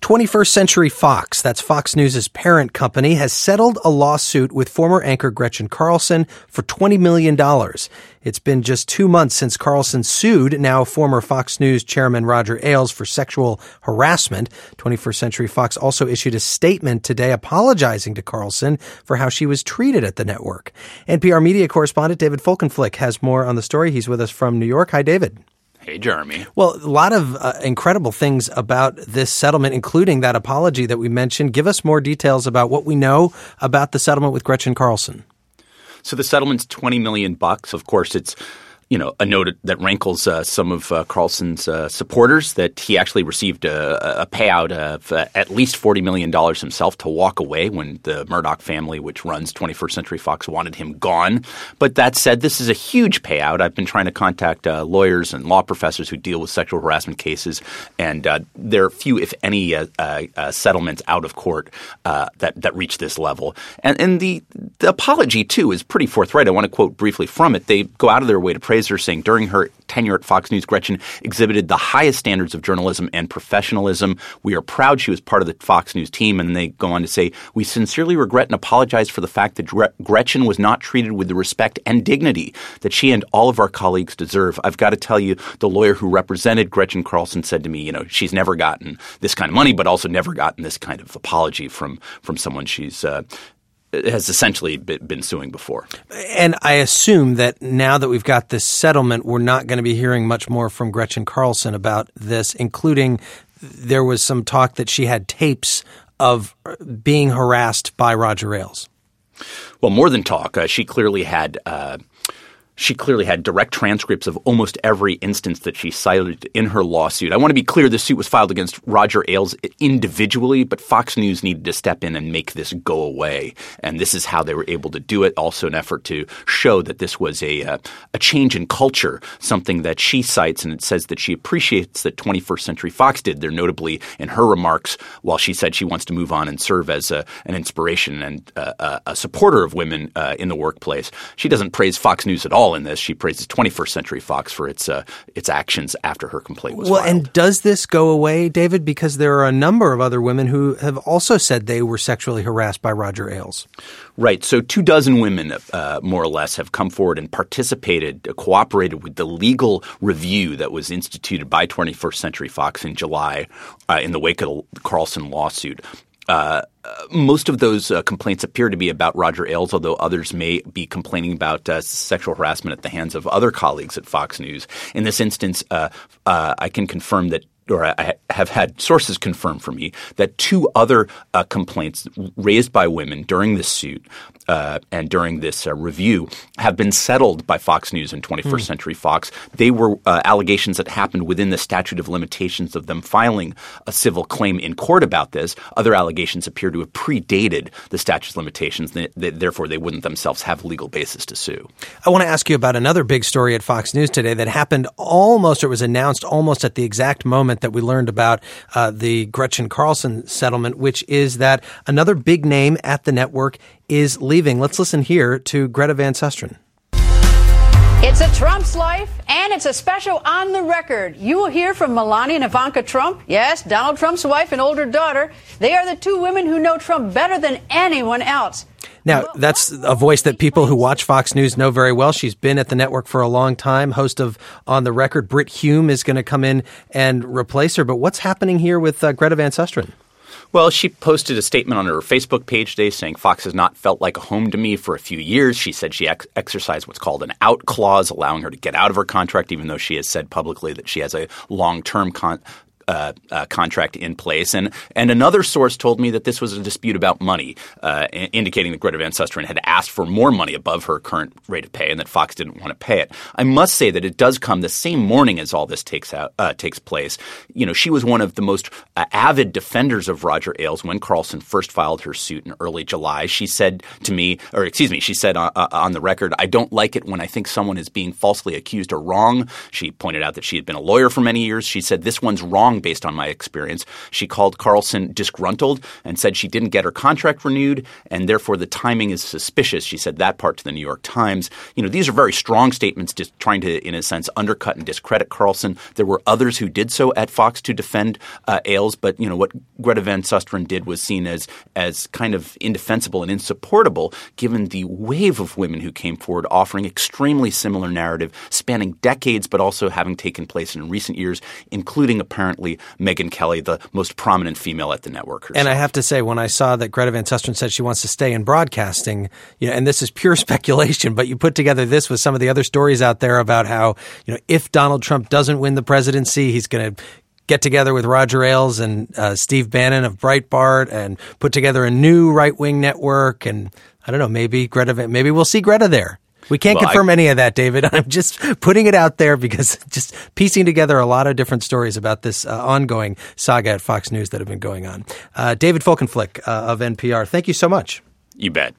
21st Century Fox, that's Fox News' parent company, has settled a lawsuit with former anchor Gretchen Carlson for $20 million. It's been just 2 months since Carlson sued now former Fox News chairman Roger Ailes for sexual harassment. 21st Century Fox also issued a statement today apologizing to Carlson for how she was treated at the network. NPR media correspondent David Folkenflik has more on the story. He's with us from New York. Hi, David. Hey, Jeremy. Well, a lot of incredible things about this settlement, including that apology that we mentioned. Give us more details about what we know about the settlement with Gretchen Carlson. So the settlement's $20 million. Of course, it's a note that rankles some of Carlson's supporters, that he actually received a payout of at least $40 million himself to walk away when the Murdoch family, which runs 21st Century Fox, wanted him gone. But that said, this is a huge payout. I've been trying to contact lawyers and law professors who deal with sexual harassment cases, and there are few, if any, settlements out of court that reach this level. And the apology, too, is pretty forthright. I want to quote briefly from it. They go out of their way to praise her, saying during her tenure at Fox News, Gretchen exhibited the highest standards of journalism and professionalism. We are proud she was part of the Fox News team. And they go on to say, we sincerely regret and apologize for the fact that Gretchen was not treated with the respect and dignity that she and all of our colleagues deserve. I've got to tell you, the lawyer who represented Gretchen Carlson said to me, she's never gotten this kind of money, but also never gotten this kind of apology from someone she's has essentially been suing before. And I assume that now that we've got this settlement, we're not going to be hearing much more from Gretchen Carlson about this, including there was some talk that she had tapes of being harassed by Roger Ailes. Well, more than talk, she clearly had direct transcripts of almost every instance that she cited in her lawsuit. I want to be clear, this suit was filed against Roger Ailes individually, but Fox News needed to step in and make this go away. And this is how they were able to do it, also an effort to show that this was a change in culture, something that she cites, and it says that she appreciates that 21st Century Fox did there, notably in her remarks, while she said she wants to move on and serve as an inspiration and a supporter of women in the workplace. She doesn't praise Fox News at all in this. She praises 21st Century Fox for its actions after her complaint was filed. And does this go away, David? Because there are a number of other women who have also said they were sexually harassed by Roger Ailes. Right. So 24 women, more or less, have come forward and cooperated with the legal review that was instituted by 21st Century Fox in July in the wake of the Carlson lawsuit. Most of those complaints appear to be about Roger Ailes, although others may be complaining about sexual harassment at the hands of other colleagues at Fox News. In this instance, I can confirm that, or I have had sources confirm for me, that 2 other complaints raised by women during this suit and during this review have been settled by Fox News and 21st Century Fox. They were allegations that happened within the statute of limitations of them filing a civil claim in court about this. Other allegations appear to have predated the statute of limitations. Therefore, they wouldn't themselves have legal basis to sue. I want to ask you about another big story at Fox News today that happened was announced almost at the exact moment that we learned about the Gretchen Carlson settlement, which is that another big name at the network is leaving. Let's listen here to Greta Van Susteren. It's a Trump's life, and it's a special On the Record. You will hear from Melania and Ivanka Trump. Yes, Donald Trump's wife and older daughter. They are the 2 women who know Trump better than anyone else. Now, that's a voice that people who watch Fox News know very well. She's been at the network for a long time, host of On the Record. Brit Hume is going to come in and replace her. But what's happening here with Greta Van Susteren? Well, she posted a statement on her Facebook page today saying Fox has not felt like a home to me for a few years. She said she exercised what's called an out clause, allowing her to get out of her contract, even though she has said publicly that she has a long-term contract in place. And another source told me that this was a dispute about money, indicating that Greta Van Susteren had asked for more money above her current rate of pay and that Fox didn't want to pay it. I must say that it does come the same morning as all this takes place. She was one of the most avid defenders of Roger Ailes when Carlson first filed her suit in early July. She said to me, she said on the record, I don't like it when I think someone is being falsely accused or wrong. She pointed out that she had been a lawyer for many years. She said, this one's wrong wrong based on my experience. She called Carlson disgruntled and said she didn't get her contract renewed, and therefore the timing is suspicious. She said that part to the New York Times. These are very strong statements just trying to, in a sense, undercut and discredit Carlson. There were others who did so at Fox to defend Ailes, but what Greta Van Susteren did was seen as kind of indefensible and insupportable given the wave of women who came forward offering extremely similar narrative spanning decades but also having taken place in recent years, including apparently Megyn Kelly, the most prominent female at the network herself. And I have to say, when I saw that Greta Van Susteren said she wants to stay in broadcasting, and this is pure speculation, but you put together this with some of the other stories out there about how, if Donald Trump doesn't win the presidency, he's going to get together with Roger Ailes and Steve Bannon of Breitbart and put together a new right-wing network. And I don't know, maybe we'll see Greta there. We can't confirm any of that, David. I'm just putting it out there because just piecing together a lot of different stories about this ongoing saga at Fox News that have been going on. David Folkenflik of NPR, thank you so much. You bet.